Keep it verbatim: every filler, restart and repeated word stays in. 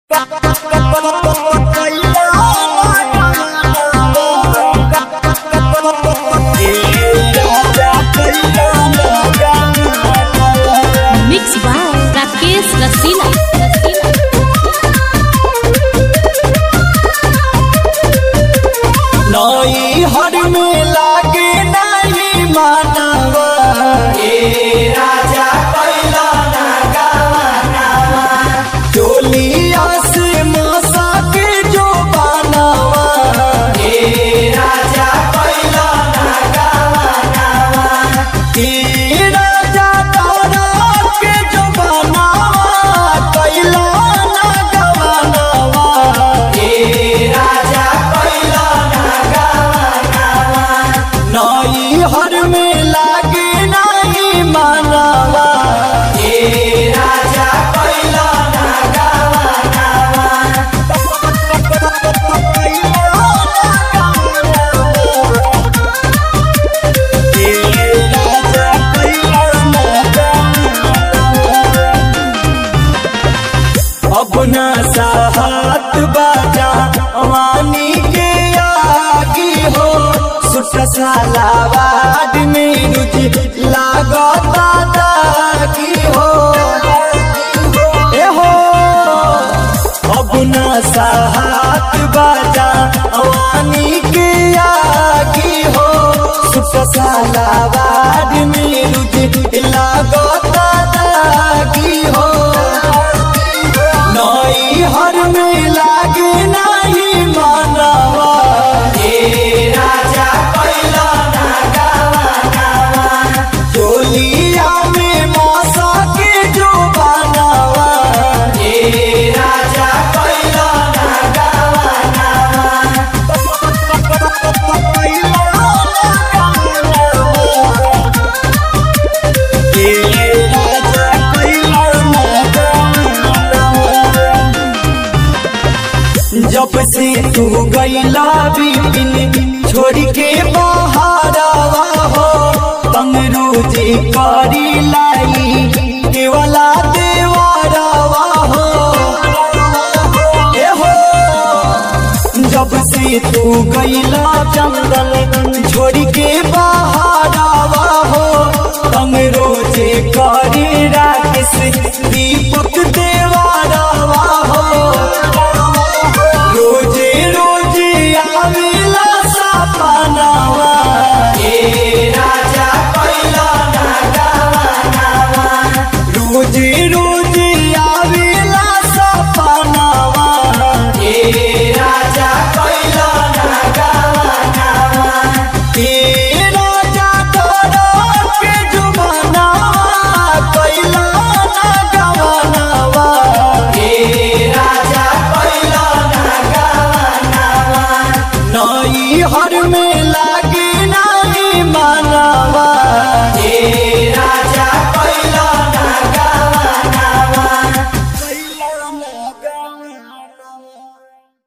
Mix by Rakesh रसीला। नई हर में लागे नहीं मानवा राजा कैला ना गावा चोलिया से मसा के जो बनावा राजा कैला ना गावा राजा तारा के जो बनावा कैला ना गवानवा राजा कैला नई हर में लागे नहीं मानवा राजा कैला ना गवानवा अपना साहत बाजा वानी के आगी हो सुट सालावाद में रुचि लागता दागी हो ए हो अपना साहत बाजा वानी के आगी हो सुट सालावाद में रुचि लागता दागी हो नई हर में लागे नहीं मानवा राजा कैला ना गवानवा चोलिया में मौसा के जो बनावा राजा कैला ना गवानवा जब से तू गईला बिपिन छोड़ के बहारवा हो तंगरूजी करी लाई केवला देवरवा हो ए हो जब से तू गईला चंदन छोड़ के